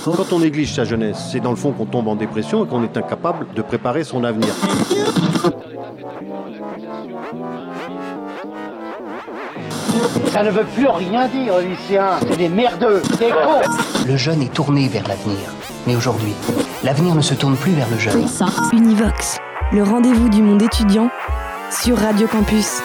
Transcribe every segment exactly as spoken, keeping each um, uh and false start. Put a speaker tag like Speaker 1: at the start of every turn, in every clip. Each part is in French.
Speaker 1: Quand on néglige sa jeunesse, c'est dans le fond qu'on tombe en dépression et qu'on est incapable de préparer son avenir.
Speaker 2: Ça ne veut plus rien dire, lycéens. C'est des merdeux, des cons.
Speaker 3: Le jeune est tourné vers l'avenir. Mais aujourd'hui, l'avenir ne se tourne plus vers le jeune.
Speaker 4: Univox, le rendez-vous du monde étudiant sur Radio Campus.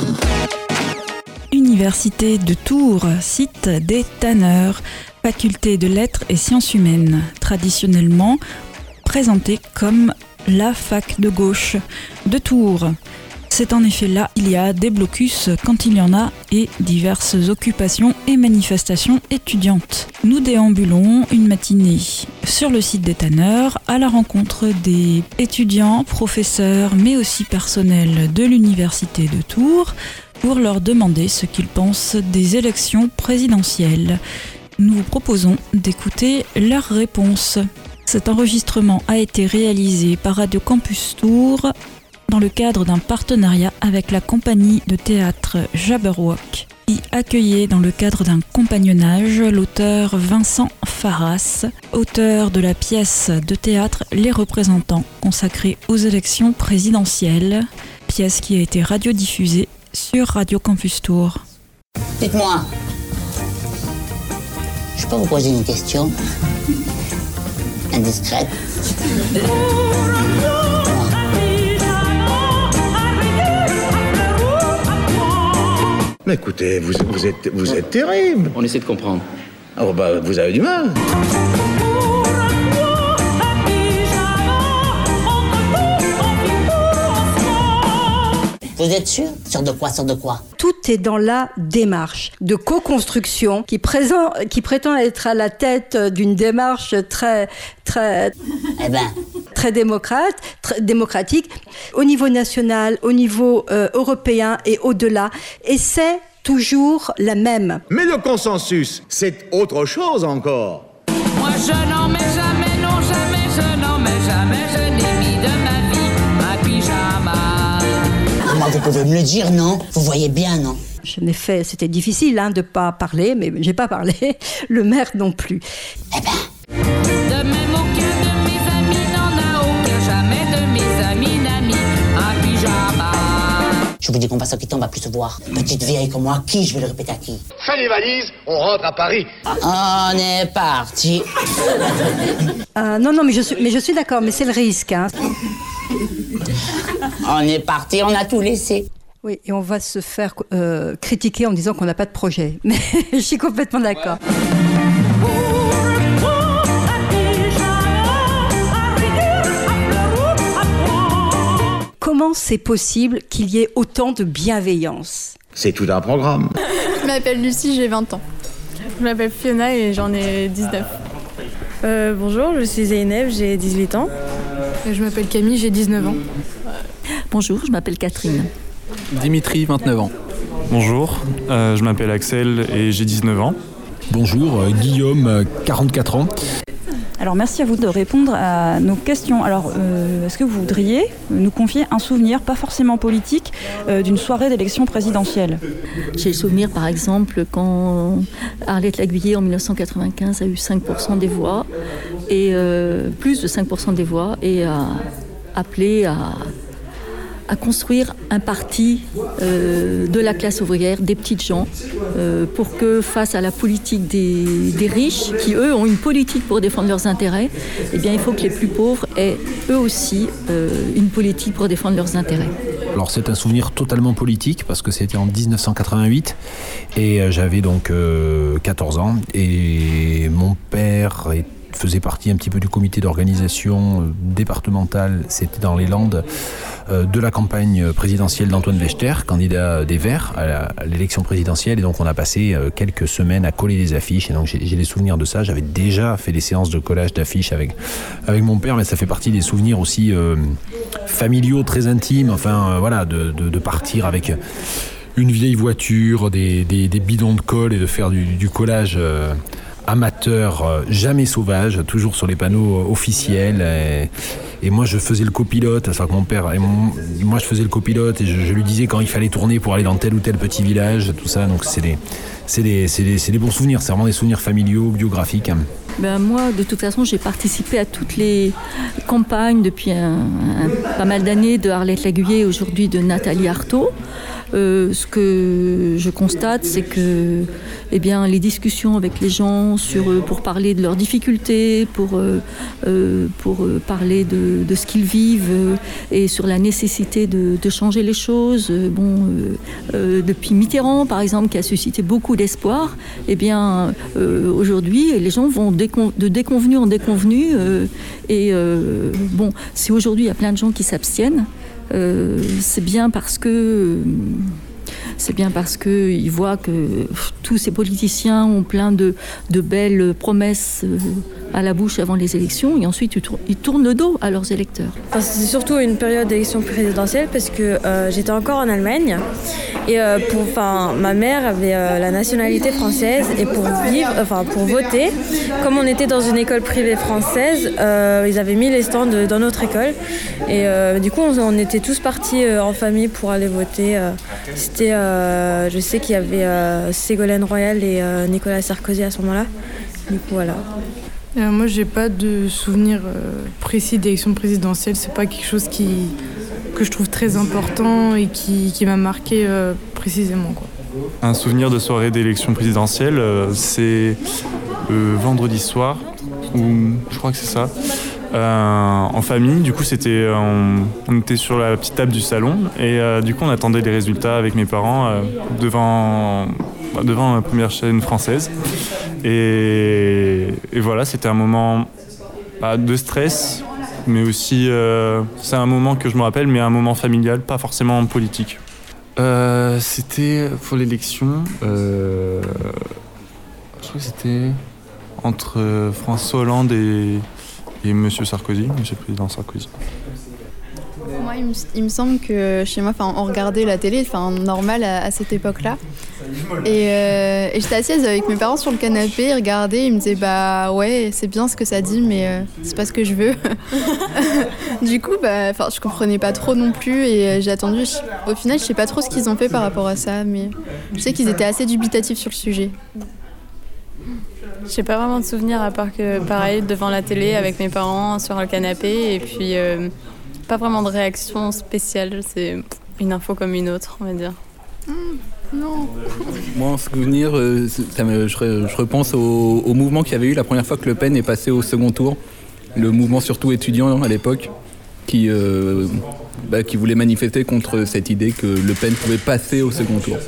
Speaker 4: Université de Tours, site des tanneurs, faculté de lettres et sciences humaines, traditionnellement présentée comme la fac de gauche de Tours. C'est en effet là, il y a des blocus quand il y en a et diverses occupations et manifestations étudiantes. Nous déambulons une matinée sur le site des tanneurs à la rencontre des étudiants, professeurs mais aussi personnels de l'université de Tours pour leur demander ce qu'ils pensent des élections présidentielles. Nous vous proposons d'écouter leurs réponses. Cet enregistrement a été réalisé par Radio Campus Tours dans le cadre d'un partenariat avec la compagnie de théâtre Jabberwock, qui accueillait dans le cadre d'un compagnonnage l'auteur Vincent Farras, auteur de la pièce de théâtre Les Représentants, consacrée aux élections présidentielles, pièce qui a été radiodiffusée sur Radio Campus Tours.
Speaker 5: Dites-moi, je peux vous poser une question indiscrète?
Speaker 6: Mais écoutez, vous, vous, êtes, vous êtes terrible.
Speaker 7: On essaie de comprendre.
Speaker 6: Oh bah, vous avez du mal.
Speaker 5: Vous êtes sûr? Sûr de quoi? Sûr de quoi?
Speaker 8: Tout est dans la démarche de co-construction qui, présent, qui prétend être à la tête d'une démarche très, très,
Speaker 5: eh ben.
Speaker 8: très démocrate, très démocratique, au niveau national, au niveau euh, européen et au-delà. Et c'est toujours la même.
Speaker 6: Mais le consensus, c'est autre chose encore.
Speaker 9: Moi je n'en mets jamais, non jamais, je n'en mets jamais, je n'ai mis de ma vie un pyjama.
Speaker 5: Comment vous pouvez me le dire, non? Vous voyez bien, non?
Speaker 8: Je n'ai fait, c'était difficile hein, de pas parler, mais j'ai pas parlé. Le maire non plus.
Speaker 5: Eh ben.
Speaker 9: De même aucun de mes amis n'en a aucun, jamais de mes amis n'a mis un pyjama.
Speaker 5: Je vous dis qu'on va se quitter, on va plus se voir. Petite vieille comme moi, qui je vais le répéter à qui?
Speaker 6: Fais les valises, on rentre à Paris.
Speaker 5: On est parti.
Speaker 8: Euh, non, non, mais je suis, mais je suis d'accord, mais c'est le risque. Hein.
Speaker 5: On est parti, on a tout laissé.
Speaker 8: Oui, et on va se faire euh, critiquer en disant qu'on n'a pas de projet. Mais je suis complètement d'accord. Comment c'est possible qu'il y ait autant de bienveillance?
Speaker 6: C'est tout un programme.
Speaker 10: Je m'appelle Lucie, j'ai vingt ans. Je m'appelle Fiona et j'en ai dix-neuf.
Speaker 11: Euh, bonjour, je suis Zeynep, j'ai dix-huit ans.
Speaker 10: Et je m'appelle Camille, j'ai dix-neuf ans.
Speaker 12: Bonjour, je m'appelle Catherine.
Speaker 13: Dimitri, vingt-neuf ans. Bonjour, euh, je m'appelle Axel et j'ai dix-neuf ans.
Speaker 14: Bonjour, euh, Guillaume, euh, quarante-quatre ans.
Speaker 4: Alors merci à vous de répondre à nos questions. Alors euh, est-ce que vous voudriez nous confier un souvenir, pas forcément politique, euh, d'une soirée d'élection présidentielle?
Speaker 12: J'ai le souvenir par exemple quand Arlette Laguiller en dix-neuf cent quatre-vingt-quinze a eu cinq pour cent des voix, et euh, plus de cinq pour cent des voix, et a appelé à... à construire un parti euh, de la classe ouvrière, des petites gens, euh, pour que face à la politique des, des riches, qui eux ont une politique pour défendre leurs intérêts, eh bien il faut que les plus pauvres aient eux aussi euh, une politique pour défendre leurs intérêts.
Speaker 14: Alors c'est un souvenir totalement politique parce que c'était en dix-neuf cent quatre-vingt-huit et j'avais donc euh, quatorze ans et mon père est faisait partie un petit peu du comité d'organisation euh, départemental, c'était dans les Landes, euh, de la campagne présidentielle d'Antoine Wechter, candidat des Verts à, la, à l'élection présidentielle. Et donc on a passé euh, quelques semaines à coller des affiches. Et donc j'ai, j'ai des souvenirs de ça. J'avais déjà fait des séances de collage d'affiches avec, avec mon père, mais ça fait partie des souvenirs aussi euh, familiaux, très intimes. Enfin euh, voilà, de, de, de partir avec une vieille voiture, des, des, des bidons de colle et de faire du, du collage euh, amateur, euh, jamais sauvage, toujours sur les panneaux euh, officiels. Et, et moi, je faisais le copilote, c'est-à-dire que mon père, et mon, moi, je faisais le copilote et je, je lui disais quand il fallait tourner pour aller dans tel ou tel petit village, tout ça. Donc, c'est des, c'est des, c'est des, c'est des bons souvenirs. C'est vraiment des souvenirs familiaux, biographiques.
Speaker 12: Ben moi, de toute façon, j'ai participé à toutes les campagnes depuis un, un, pas mal d'années de Arlette Laguiller et aujourd'hui de Nathalie Arthaud. Euh, ce que je constate, c'est que eh bien, les discussions avec les gens sur, euh, pour parler de leurs difficultés, pour, euh, euh, pour euh, parler de, de ce qu'ils vivent euh, et sur la nécessité de, de changer les choses. Euh, bon, euh, euh, depuis Mitterrand, par exemple, qui a suscité beaucoup d'espoir, eh bien, euh, aujourd'hui, les gens vont décon- de déconvenu en déconvenu. Euh, et euh, bon, si aujourd'hui il y a plein de gens qui s'abstiennent, Euh, c'est bien parce que c'est bien parce que ils voient que pff, tous ces politiciens ont plein de, de belles promesses euh, à la bouche avant les élections et ensuite ils, tour- ils tournent le dos à leurs électeurs.
Speaker 11: Enfin, c'est surtout une période d'élection présidentielle parce que euh, j'étais encore en Allemagne et euh, pour, enfin, ma mère avait euh, la nationalité française et pour vivre, enfin pour voter, comme on était dans une école privée française, euh, ils avaient mis les stands de, dans notre école et euh, du coup on, on était tous partis euh, en famille pour aller voter. Euh, c'était, euh, je sais qu'il y avait euh, Ségolène Royal et euh, Nicolas Sarkozy à ce moment-là. Du coup voilà.
Speaker 10: Euh, moi, j'ai pas de souvenir euh, précis d'élection présidentielle. C'est pas quelque chose qui, que je trouve très important et qui, qui m'a marqué euh, précisément, quoi.
Speaker 13: Un souvenir de soirée d'élection présidentielle, euh, c'est euh, vendredi soir, ou je crois que c'est ça, euh, en famille. Du coup, c'était, on, on était sur la petite table du salon et euh, du coup, on attendait les résultats avec mes parents euh, devant, devant la première chaîne française. Et, et voilà, c'était un moment bah, de stress, mais aussi, euh, c'est un moment que je me rappelle, mais un moment familial, pas forcément politique. Euh, c'était pour l'élection, euh, je crois que c'était entre François Hollande et, et Monsieur Sarkozy, Monsieur le Président Sarkozy.
Speaker 7: Moi, il me, il me semble que chez moi, on regardait la télé, enfin normal à, à cette époque-là. Et, euh, et j'étais assise avec mes parents sur le canapé, ils regardaient, ils me disaient bah ouais, c'est bien ce que ça dit, mais euh, c'est pas ce que je veux. Du coup, bah, je comprenais pas trop non plus et euh, j'ai attendu. Je, au final, je sais pas trop ce qu'ils ont fait par rapport à ça, mais je sais qu'ils étaient assez dubitatifs sur le sujet.
Speaker 10: J'ai pas vraiment de souvenirs à part que pareil devant la télé avec mes parents sur le canapé et puis euh, pas vraiment de réaction spéciale, c'est une info comme une autre, on va dire.
Speaker 7: Mmh, non.
Speaker 15: Moi, en souvenir, euh, ça me, je, je repense au, au mouvement qu'il y avait eu la première fois que Le Pen est passé au second tour. Le mouvement surtout étudiant à l'époque, qui, euh, bah, qui voulait manifester contre cette idée que Le Pen pouvait passer au second tour.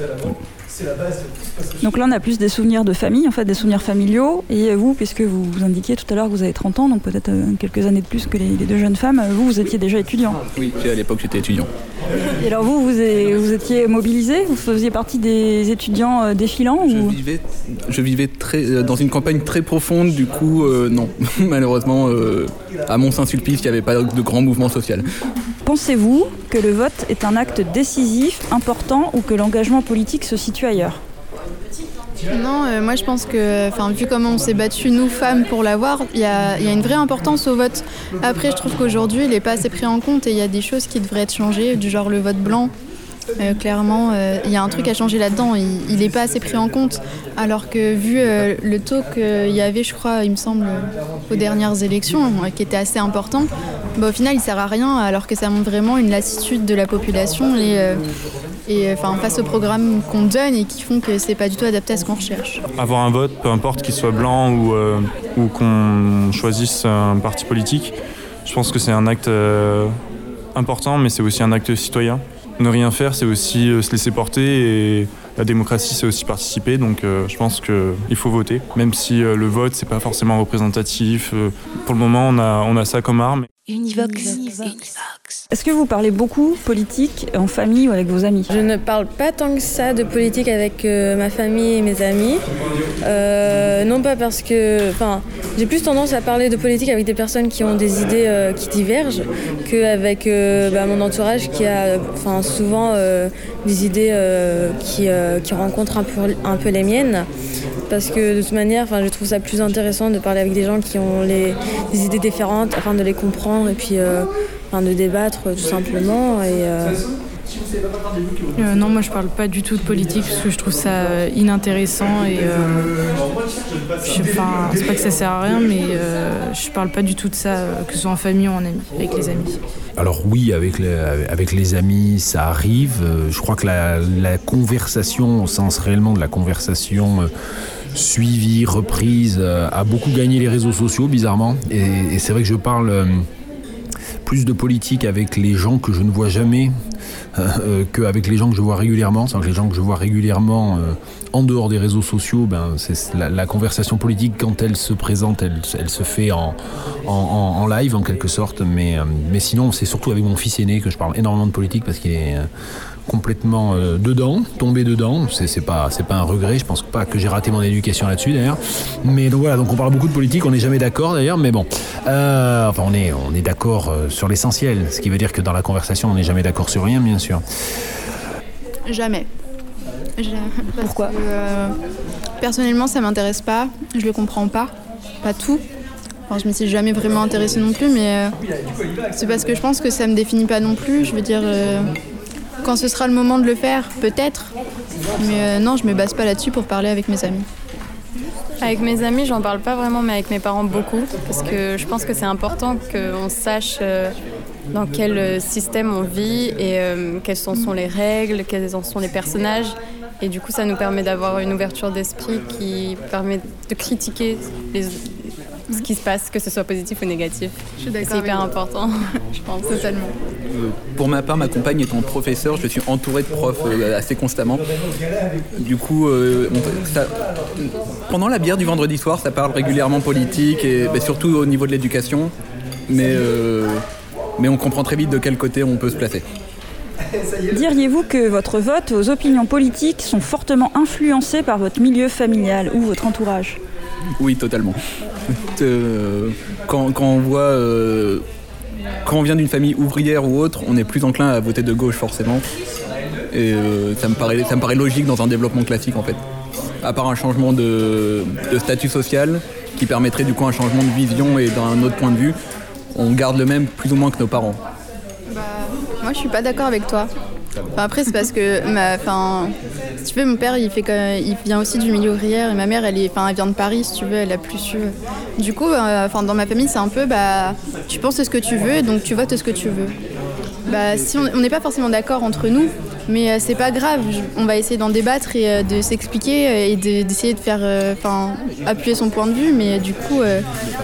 Speaker 4: Donc là, on a plus des souvenirs de famille, en fait, des souvenirs familiaux. Et vous, puisque vous vous indiquiez tout à l'heure que vous avez trente ans, donc peut-être euh, quelques années de plus que les, les deux jeunes femmes, vous, vous étiez déjà étudiant.
Speaker 15: Oui, à l'époque, j'étais étudiant.
Speaker 4: Et alors vous, vous, est, vous étiez mobilisé? Vous faisiez partie des étudiants euh, défilants
Speaker 15: Je
Speaker 4: ou...
Speaker 15: vivais, je vivais très, euh, dans une campagne très profonde, du coup, euh, non. Malheureusement, euh, à Mont-Saint-Sulpice, il n'y avait pas de grand mouvement social.
Speaker 4: Pensez-vous que le vote est un acte décisif, important, ou que l'engagement politique se situe ailleurs?
Speaker 7: Non, euh, moi je pense que, vu comment on s'est battus, nous femmes, pour l'avoir, il y a, y a une vraie importance au vote. Après, je trouve qu'aujourd'hui, il n'est pas assez pris en compte et il y a des choses qui devraient être changées, du genre le vote blanc. Euh, clairement, il euh, y a un truc à changer là-dedans, il n'est pas assez pris en compte. Alors que vu euh, le taux qu'il y avait, je crois, il me semble, aux dernières élections, euh, qui était assez important, bah, au final, il ne sert à rien, alors que ça montre vraiment une lassitude de la population et, euh, et enfin, face au programme qu'on donne et qui font que ce n'est pas du tout adapté à ce qu'on recherche.
Speaker 13: Avoir un vote, peu importe qu'il soit blanc ou, euh, ou qu'on choisisse un parti politique, je pense que c'est un acte euh, important, mais c'est aussi un acte citoyen. Ne rien faire, c'est aussi euh, se laisser porter et la démocratie, c'est aussi participer. Donc euh, je pense qu'il faut voter, même si euh, le vote, c'est pas forcément représentatif. Euh, pour le moment, on a, on a ça comme arme.
Speaker 16: Univox.
Speaker 4: Est-ce que vous parlez beaucoup politique en famille ou avec vos amis?
Speaker 11: Je ne parle pas tant que ça de politique avec euh, ma famille et mes amis. Euh, non pas parce que... Enfin, j'ai plus tendance à parler de politique avec des personnes qui ont des idées euh, qui divergent qu'avec euh, bah, mon entourage qui a enfin, souvent euh, des idées euh, qui, euh, qui rencontrent un peu, un peu les miennes. Parce que de toute manière, enfin, je trouve ça plus intéressant de parler avec des gens qui ont les, des idées différentes afin de les comprendre et puis euh, enfin, de débattre tout simplement. Et, euh,
Speaker 10: Euh, non, moi je parle pas du tout de politique parce que je trouve ça euh, inintéressant et euh, je, enfin, c'est pas que ça sert à rien, mais euh, je parle pas du tout de ça, euh, que ce soit en famille ou en amis, avec les amis.
Speaker 14: Alors oui, avec les, avec les amis, ça arrive. Euh, je crois que la, la conversation, au sens réellement de la conversation, euh, suivie, reprise, euh, a beaucoup gagné les réseaux sociaux, bizarrement. Et, et c'est vrai que je parle euh, plus de politique avec les gens que je ne vois jamais euh, qu'avec les gens que je vois régulièrement. C'est-à-dire que les gens que je vois régulièrement euh, en dehors des réseaux sociaux, ben, c'est la, la conversation politique, quand elle se présente, elle, elle se fait en, en, en live en quelque sorte. Mais, euh, mais sinon, c'est surtout avec mon fils aîné que je parle énormément de politique parce qu'il est... Euh, complètement euh, dedans, tombé dedans. C'est, c'est pas, c'est pas un regret. Je pense pas que j'ai raté mon éducation là-dessus d'ailleurs. Mais donc voilà, donc on parle beaucoup de politique. On n'est jamais d'accord d'ailleurs, mais bon. Euh, enfin, on est, on est d'accord euh, sur l'essentiel. Ce qui veut dire que dans la conversation, on n'est jamais d'accord sur rien, bien sûr.
Speaker 7: Jamais. Jamais.
Speaker 12: Pourquoi ?
Speaker 7: Parce que, euh, personnellement, ça m'intéresse pas. Je le comprends pas. Pas tout. Enfin, je m'y suis jamais vraiment intéressée non plus, mais euh, c'est parce que je pense que ça me définit pas non plus. Je veux dire. Euh, Quand ce sera le moment de le faire, peut-être. Mais euh, non, je me base pas là-dessus pour parler avec mes amis.
Speaker 16: Avec mes amis, j'en parle pas vraiment, mais avec mes parents, beaucoup. Parce que je pense que c'est important qu'on sache euh, dans quel système on vit et euh, quelles en sont les règles, quels en sont les personnages. Et du coup, ça nous permet d'avoir une ouverture d'esprit qui permet de critiquer les, ce qui se passe, que ce soit positif ou négatif.
Speaker 7: Je suis d'accord.
Speaker 16: C'est hyper important, je pense.
Speaker 7: Totalement.
Speaker 15: Euh, pour ma part, ma compagne étant professeure, je suis entouré de profs euh, assez constamment. Du coup, euh, on, ça, pendant la bière du vendredi soir, ça parle régulièrement politique, et bah, surtout au niveau de l'éducation. Mais, euh, mais on comprend très vite de quel côté on peut se placer.
Speaker 4: Diriez-vous que votre vote, vos opinions politiques sont fortement influencées par votre milieu familial ou votre entourage ?
Speaker 15: Oui, totalement. Euh, quand, quand on voit, euh, quand on vient d'une famille ouvrière ou autre, on est plus enclin à voter de gauche forcément. Et euh, ça me paraît, ça me paraît logique dans un développement classique en fait. À part un changement de, de statut social qui permettrait du coup un changement de vision et d'un autre point de vue, on garde le même plus ou moins que nos parents.
Speaker 7: Bah, moi, je suis pas d'accord avec toi. Enfin, après, c'est parce que, ma, enfin, si tu veux, mon père, il fait, il vient aussi du milieu ouvrier et ma mère, elle est, enfin, elle vient de Paris, si tu veux, elle a plus su. Du coup, euh, enfin, dans ma famille, c'est un peu, bah, tu penses ce que tu veux, donc tu votes ce que tu veux. Bah, si on n'est pas forcément d'accord entre nous, mais euh, c'est pas grave. On va essayer d'en débattre et euh, de s'expliquer euh, et de, d'essayer de faire, enfin, euh, appuyer son point de vue, mais euh, du coup, euh,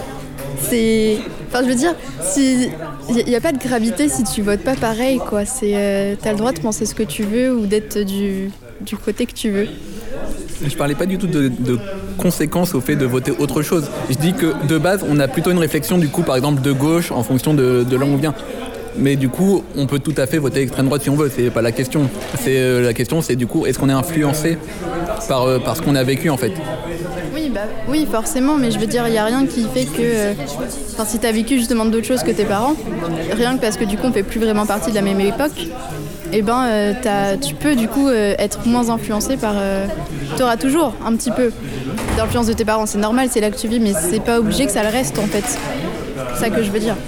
Speaker 7: c'est. Enfin, je veux dire, il si, n'y a, a pas de gravité si tu votes pas pareil, quoi. C'est, euh, t'as le droit de penser ce que tu veux ou d'être du, du côté que tu veux.
Speaker 15: Je parlais pas du tout de, de conséquences au fait de voter autre chose. Je dis que de base, on a plutôt une réflexion du coup, par exemple, de gauche en fonction de, de là où on vient. Mais du coup, on peut tout à fait voter extrême droite si on veut. C'est pas la question. C'est euh, la question, c'est du coup, est-ce qu'on est influencé par euh, par ce qu'on a vécu en fait.
Speaker 7: Oui, bah, oui, forcément, mais je veux dire, il n'y a rien qui fait que... Euh, enfin, si tu as vécu justement d'autres choses que tes parents, rien que parce que du coup, on ne fait plus vraiment partie de la même époque, eh ben, euh, t'as, tu peux du coup euh, être moins influencé par... Euh, tu auras toujours un petit peu d'influence de tes parents, c'est normal, c'est là que tu vis, mais c'est pas obligé que ça le reste, en fait. C'est ça que je veux dire.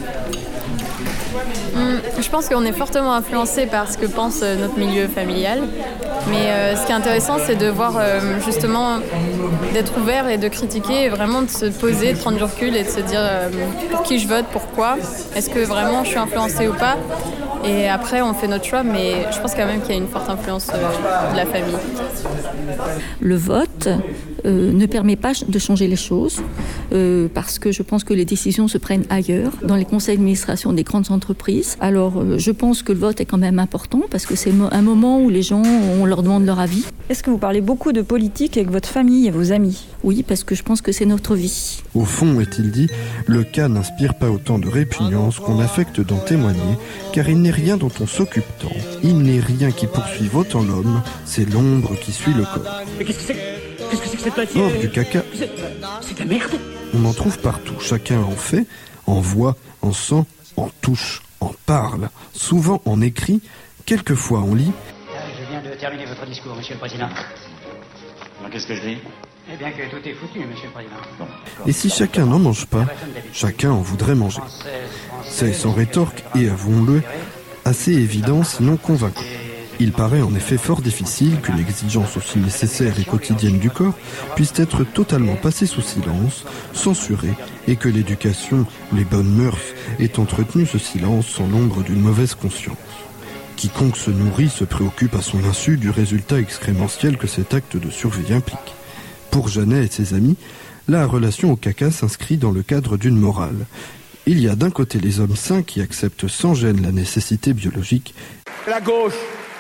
Speaker 16: Hum, je pense qu'on est fortement influencé par ce que pense euh, notre milieu familial. Mais euh, ce qui est intéressant, c'est de voir euh, justement d'être ouvert et de critiquer, et vraiment de se poser, de prendre du recul et de se dire euh, pour qui je vote, pourquoi, est-ce que vraiment je suis influencée ou pas. Et après, on fait notre choix, mais je pense quand même qu'il y a une forte influence euh, de la famille.
Speaker 12: Le vote euh, ne permet pas de changer les choses euh, parce que je pense que les décisions se prennent ailleurs, dans les conseils d'administration des grandes entreprises. Alors, euh, je pense que le vote est quand même important parce que c'est un moment où les gens, on leur demande leur avis.
Speaker 4: Est-ce que vous parlez beaucoup de politique avec votre famille et vos amis ?
Speaker 12: Oui, parce que je pense que c'est notre vie.
Speaker 17: Au fond, est-il dit, le cas n'inspire pas autant de répugnance qu'on affecte d'en témoigner, car il n'est rien dont on s'occupe tant. Il n'est rien qui poursuive autant l'homme, c'est l'ombre qui suit le corps.
Speaker 18: Mais qu'est-ce que c'est ? Qu'est-ce que c'est que cette matière ?
Speaker 17: Or, du caca,
Speaker 18: c'est, c'est de la merde.
Speaker 17: On en trouve partout, chacun en fait, en voit, en sent, en touche, en parle, souvent en écrit, quelquefois en lit.
Speaker 2: Je viens de terminer votre discours, Monsieur le Président.
Speaker 19: Alors qu'est-ce que je dis ?
Speaker 2: Eh bien que tout est foutu, Monsieur le Président. Bon,
Speaker 17: et si chacun n'en mange pas, chacun en voudrait manger. C'est sans rétorque et, avouons-le, assez évident sinon convaincant. Il paraît en effet fort difficile qu'une exigence aussi nécessaire et quotidienne du corps puisse être totalement passée sous silence, censurée, et que l'éducation, les bonnes mœurs, ait entretenu ce silence sans l'ombre d'une mauvaise conscience. Quiconque se nourrit se préoccupe à son insu du résultat excrémentiel que cet acte de survie implique. Pour Janet et ses amis, la relation au caca s'inscrit dans le cadre d'une morale. Il y a d'un côté les hommes sains qui acceptent sans gêne la nécessité biologique.
Speaker 20: La gauche,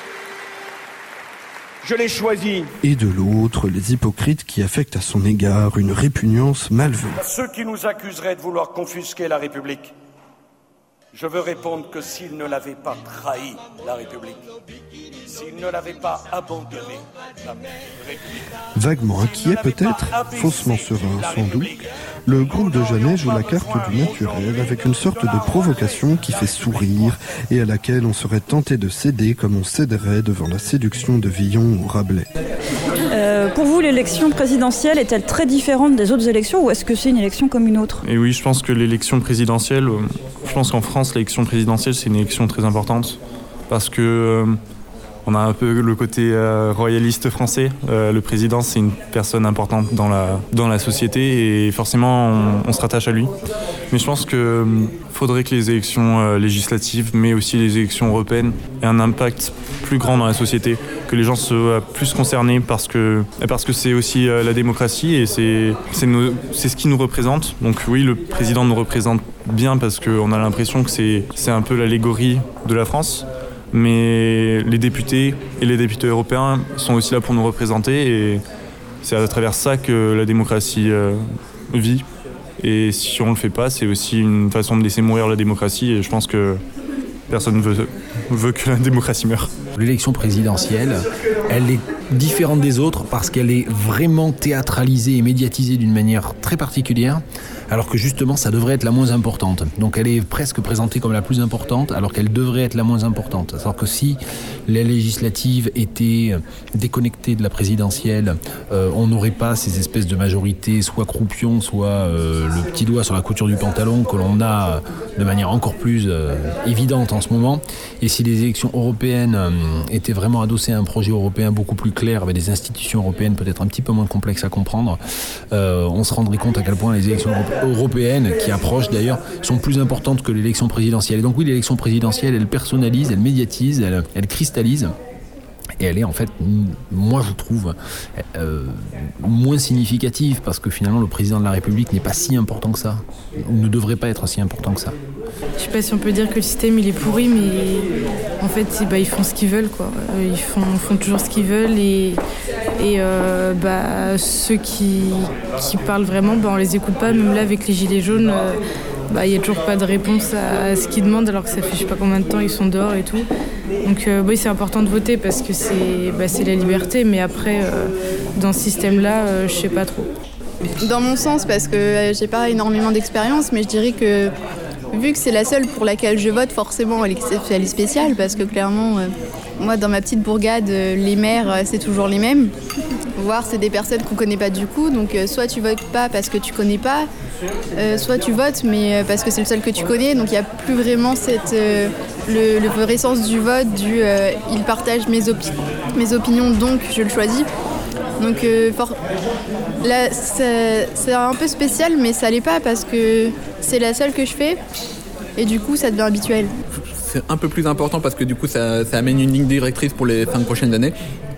Speaker 20: je l'ai choisi.
Speaker 17: Et de l'autre, les hypocrites qui affectent à son égard une répugnance malvenue.
Speaker 20: Ceux qui nous accuseraient de vouloir confisquer la République, je veux répondre que s'ils ne l'avaient pas trahi, la République, s'ils ne l'avaient pas abandonné, la République...
Speaker 17: Vaguement inquiet peut-être, faussement serein sans doute, le groupe de Janet joue la carte du naturel avec une sorte de provocation qui fait sourire et à laquelle on serait tenté de céder comme on céderait devant la séduction de Villon ou Rabelais.
Speaker 4: Euh, pour vous, l'élection présidentielle est-elle très différente des autres élections ou est-ce que c'est une élection comme une autre ?
Speaker 13: Et oui, je pense que l'élection présidentielle, je pense qu'en France, l'élection présidentielle, c'est une élection très importante parce que euh, on a un peu le côté euh, royaliste français. Euh, le président, c'est une personne importante dans la, dans la société et forcément, on, on se rattache à lui. Mais je pense qu'il euh, faudrait que les élections euh, législatives, mais aussi les élections européennes, aient un impact plus grand dans la société, que les gens soient plus concernés parce que, parce que c'est aussi euh, la démocratie et c'est, c'est, nos, c'est ce qui nous représente. Donc oui, le président nous représente bien parce qu'on a l'impression que c'est, c'est un peu l'allégorie de la France. Mais les députés et les députés européens sont aussi là pour nous représenter et c'est à travers ça que la démocratie euh, vit. Et si on ne le fait pas, c'est aussi une façon de laisser mourir la démocratie et je pense que personne ne veut, veut que la démocratie meure.
Speaker 14: L'élection présidentielle, elle est différente des autres parce qu'elle est vraiment théâtralisée et médiatisée d'une manière très particulière, alors que justement ça devrait être la moins importante. Donc elle est presque présentée comme la plus importante alors qu'elle devrait être la moins importante. Alors que si les législatives étaient déconnectées de la présidentielle, euh, on n'aurait pas ces espèces de majorités, soit croupion, soit euh, le petit doigt sur la couture du pantalon que l'on a de manière encore plus euh, évidente en ce moment. Et si les élections européennes euh, étaient vraiment adossées à un projet européen beaucoup plus clair, avec des institutions européennes peut-être un petit peu moins complexes à comprendre, euh, on se rendrait compte à quel point les élections européennes, qui approchent d'ailleurs, sont plus importantes que l'élection présidentielle. Et donc oui, l'élection présidentielle, elle personnalise, elle médiatise, elle, elle cristallise. Et elle est en fait, moi je trouve, euh, moins significative parce que finalement le président de la République n'est pas si important que ça, ou ne devrait pas être si important que ça.
Speaker 10: Je sais pas si on peut dire que le système il est pourri, mais en fait bah, ils font ce qu'ils veulent quoi. Ils font, font toujours ce qu'ils veulent et, et euh, bah, ceux qui, qui parlent vraiment, bah, on les écoute pas. Même là avec les gilets jaunes, euh, bah, y a toujours pas de réponse à, à ce qu'ils demandent alors que ça fait je sais pas combien de temps ils sont dehors et tout. Donc euh, oui, c'est important de voter parce que c'est, bah, c'est la liberté, mais après euh, dans ce système-là, euh, je sais pas trop.
Speaker 7: Dans mon sens, parce que euh, j'ai pas énormément d'expérience, mais je dirais que vu que c'est la seule pour laquelle je vote, forcément elle est, elle est spéciale parce que clairement, euh, moi dans ma petite bourgade, euh, les maires euh, c'est toujours les mêmes. Voire c'est des personnes qu'on connaît pas du coup, donc euh, soit tu votes pas parce que tu connais pas, euh, soit tu votes mais euh, parce que c'est le seul que tu connais, donc il n'y a plus vraiment cette, euh, le, le vrai sens du vote, du euh, il partage mes, opi- mes opinions donc je le choisis. Donc euh, for- là, c'est, c'est un peu spécial mais ça l'est pas parce que c'est la seule que je fais et du coup ça devient habituel.
Speaker 15: C'est un peu plus important parce que du coup ça, ça amène une ligne directrice pour les cinq prochaines années.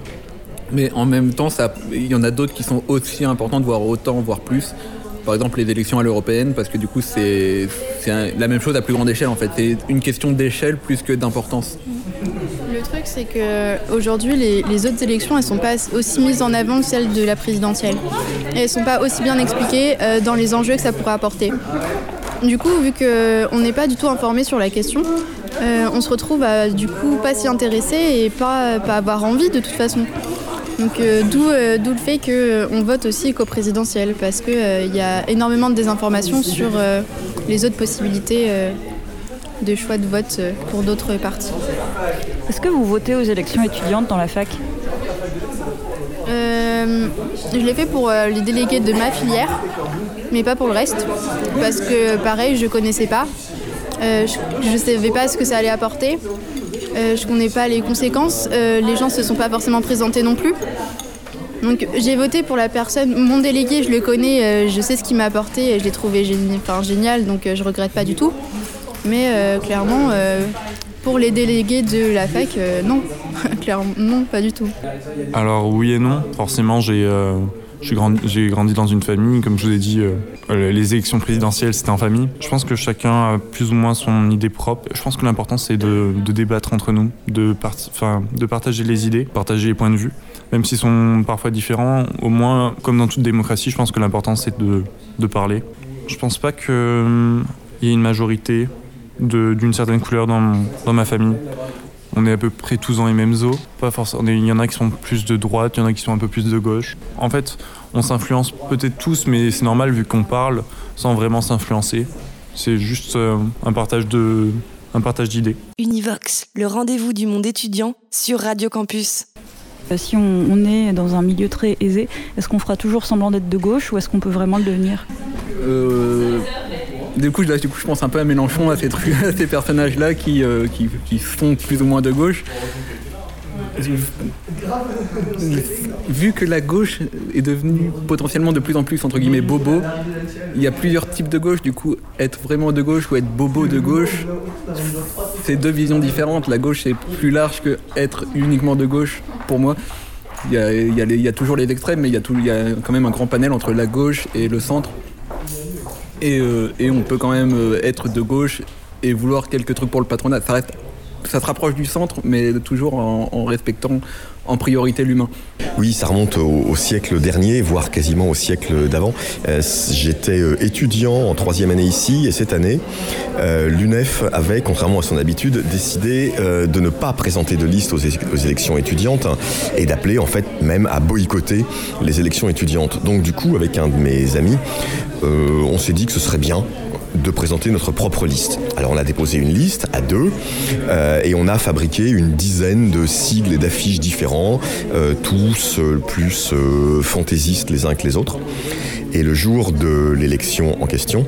Speaker 15: Mais en même temps, ça, il y en a d'autres qui sont aussi importantes, voire autant, voire plus. Par exemple, les élections à l'européenne, parce que du coup, c'est, c'est un, la même chose à plus grande échelle, en fait. C'est une question d'échelle plus que d'importance.
Speaker 7: Le truc, c'est qu'aujourd'hui, les, les autres élections, elles ne sont pas aussi mises en avant que celles de la présidentielle. Et elles ne sont pas aussi bien expliquées euh, dans les enjeux que ça pourrait apporter. Du coup, vu qu'on n'est pas du tout informé sur la question, euh, on se retrouve à du coup pas s'y intéresser et pas, pas avoir envie de toute façon. Donc euh, d'où, euh, d'où le fait qu'on euh, vote aussi qu'au présidentiel, parce qu'il euh, y a énormément de désinformations sur euh, les autres possibilités euh, de choix de vote euh, pour d'autres partis.
Speaker 4: Est-ce que vous votez aux élections étudiantes dans la fac ?
Speaker 7: euh, Je l'ai fait pour euh, les délégués de ma filière, mais pas pour le reste, parce que pareil, je connaissais pas. Euh, je ne savais pas ce que ça allait apporter. Euh, je connais pas les conséquences. Euh, les gens se sont pas forcément présentés non plus. Donc j'ai voté pour la personne. Mon délégué, je le connais, euh, je sais ce qu'il m'a apporté, je l'ai trouvé géni- enfin, génial, donc euh, je regrette pas du tout. Mais euh, clairement, euh, pour les délégués de la fac, euh, non. Clairement, non, pas du tout.
Speaker 13: Alors oui et non. Forcément, j'ai, euh, j'ai, grandi, j'ai grandi dans une famille. Comme je vous ai dit, euh, les élections présidentielles, c'était en famille. Je pense que chacun a plus ou moins son idée propre. Je pense que l'important, c'est de, de débattre entre nous, de, part, de partager les idées, partager les points de vue. Même s'ils sont parfois différents, au moins, comme dans toute démocratie, je pense que l'important, c'est de, de parler. Je pense pas qu'il hum, y ait une majorité de, d'une certaine couleur dans, dans ma famille. On est à peu près tous dans les mêmes eaux. Pas forcément. Il y en a qui sont plus de droite, il y en a qui sont un peu plus de gauche. En fait, on s'influence peut-être tous, mais c'est normal vu qu'on parle sans vraiment s'influencer. C'est juste euh, un partage de, un partage d'idées.
Speaker 21: Univox, le rendez-vous du monde étudiant sur Radio Campus.
Speaker 4: Si on, on est dans un milieu très aisé, est-ce qu'on fera toujours semblant d'être de gauche ou est-ce qu'on peut vraiment le devenir ?
Speaker 15: euh, du, coup, là, du coup, je pense un peu à Mélenchon, à ces, trucs, à ces personnages-là qui, euh, qui, qui sont plus ou moins de gauche. Vu que la gauche est devenue potentiellement de plus en plus, entre guillemets, bobo, il y a plusieurs types de gauche. Du coup, être vraiment de gauche ou être bobo de gauche, c'est deux visions différentes. La gauche, c'est plus large que être uniquement de gauche, pour moi. Il y a, il y a, les, il y a toujours les extrêmes, mais il y, a tout, il y a quand même un grand panel entre la gauche et le centre. Et, euh, et on peut quand même être de gauche et vouloir quelques trucs pour le patronat. Ça reste... Ça se rapproche du centre, mais toujours en, en respectant en priorité l'humain.
Speaker 22: Oui, ça remonte au, au siècle dernier, voire quasiment au siècle d'avant. Euh, j'étais étudiant en troisième année ici, et cette année, euh, l'U N E F avait, contrairement à son habitude, décidé euh, de ne pas présenter de liste aux, é- aux élections étudiantes et d'appeler en fait même à boycotter les élections étudiantes. Donc du coup, avec un de mes amis, euh, on s'est dit que ce serait bien de présenter notre propre liste. Alors on a déposé une liste à deux euh, et on a fabriqué une dizaine de sigles et d'affiches différents, euh, tous euh, plus euh, fantaisistes les uns que les autres. Et le jour de l'élection en question,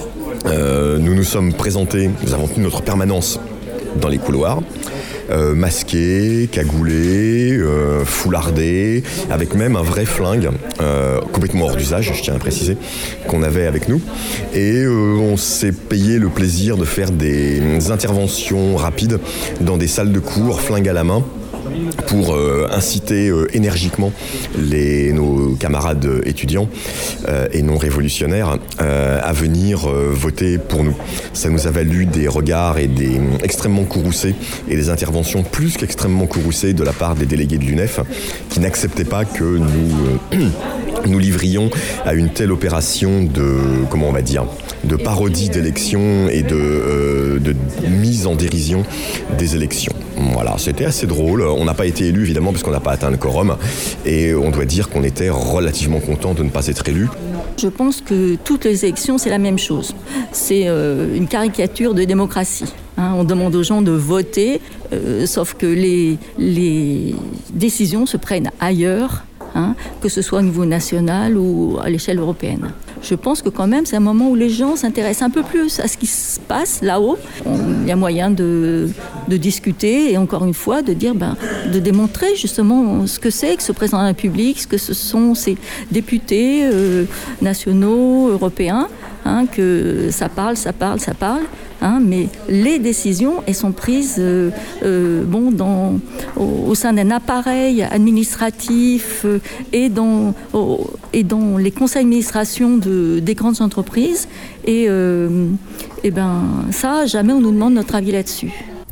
Speaker 22: euh, nous nous sommes présentés, nous avons tenu notre permanence dans les couloirs, Euh, masqués, cagoulés, euh, foulardés, avec même un vrai flingue, euh, complètement hors d'usage, je tiens à préciser, qu'on avait avec nous. Et euh, on s'est payé le plaisir de faire des interventions rapides dans des salles de cours, flingue à la main, pour euh, inciter euh, énergiquement les, nos camarades étudiants euh, et non révolutionnaires euh, à venir euh, voter pour nous. Ça nous a valu des regards et des extrêmement courroucés et des interventions plus qu'extrêmement courroucées de la part des délégués de l'U N E F qui n'acceptaient pas que nous euh, nous livrions à une telle opération de, comment on va dire, de parodie d'élections et de, euh, de mise en dérision des élections. Voilà, c'était assez drôle. On n'a pas été élu évidemment parce qu'on n'a pas atteint le quorum et on doit dire qu'on était relativement content de ne pas être élu.
Speaker 12: Je pense que toutes les élections, c'est la même chose. C'est euh, une caricature de démocratie. Hein, on demande aux gens de voter, euh, sauf que les, les décisions se prennent ailleurs, hein, que ce soit au niveau national ou à l'échelle européenne. Je pense que quand même, c'est un moment où les gens s'intéressent un peu plus à ce qui se passe là-haut. Il y a moyen de, de discuter et encore une fois de dire, ben, de démontrer justement ce que c'est que ce président de la République, ce que ce sont ces députés euh, nationaux, européens, hein, que ça parle, ça parle, ça parle. Hein, mais les décisions, elles sont prises euh, euh, bon, dans, au, au sein d'un appareil administratif euh, et, dans, au, et dans les conseils d'administration de, des grandes entreprises. Et, euh, et ben, ça, jamais on nous demande notre avis là-dessus.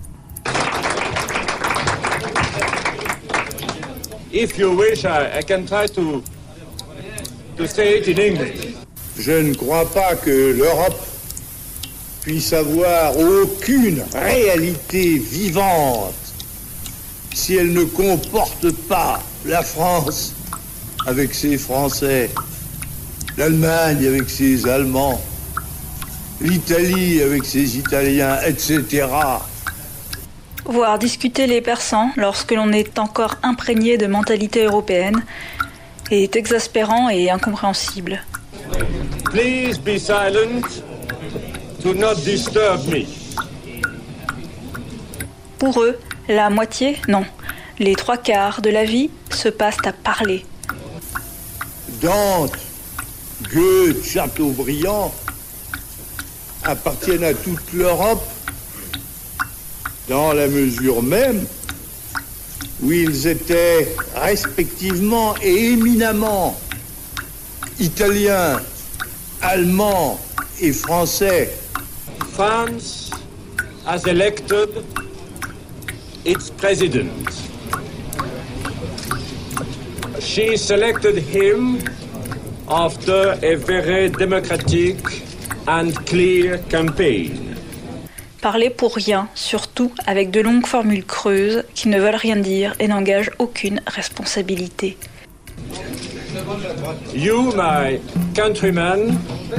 Speaker 23: If you wish, I, I can try to, to say it in English.
Speaker 6: Je ne crois pas que l'Europe puisse avoir aucune réalité vivante si elle ne comporte pas la France avec ses Français, l'Allemagne avec ses Allemands, l'Italie avec ses Italiens, et cetera.
Speaker 4: Voir discuter les persans lorsque l'on est encore imprégné de mentalité européenne est exaspérant et incompréhensible.
Speaker 23: Please be silent. Do not disturb me.
Speaker 4: Pour eux, La moitié, non. Les trois quarts de la vie se passent à parler.
Speaker 6: Dante, Goethe, Chateaubriand appartiennent à toute l'Europe dans la mesure même où ils étaient respectivement et éminemment italiens, allemands et français.
Speaker 23: France has elected its president. She selected him after a very democratic and clear campaign.
Speaker 4: Parler pour rien, surtout avec de longues formules creuses qui ne veulent rien dire et n'engagent aucune responsabilité.
Speaker 23: You, my countrymen,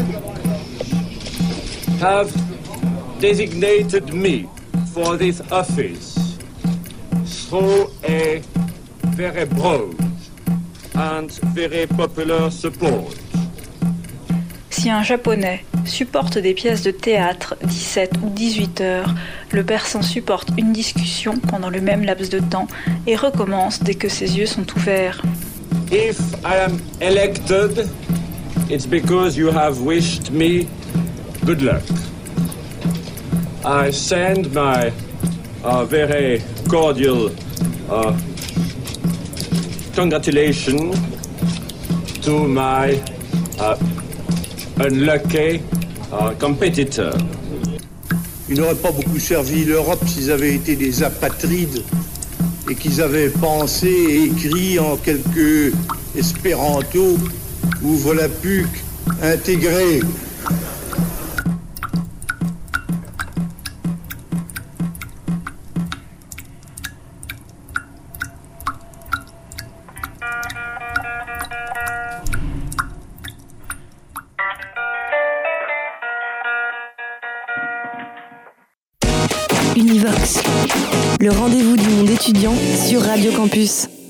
Speaker 23: have designated me for this office through a very broad and very popular support.
Speaker 4: Si un Japonais supporte des pièces de théâtre dix-sept ou dix-huit heures, le Persan supporte une discussion pendant le même laps de temps et recommence dès que ses yeux sont ouverts.
Speaker 23: If I am elected, it's because you have wished me good luck. I send my uh, very cordial uh, congratulations to my uh, unlucky uh, competitor.
Speaker 6: Ils n'auraient pas beaucoup servi l'Europe s'ils avaient été des apatrides et qu'ils avaient pensé et écrit en quelques espéranto ou volapuc intégrés.
Speaker 21: Univox, le rendez-vous du monde étudiant sur Radio Campus.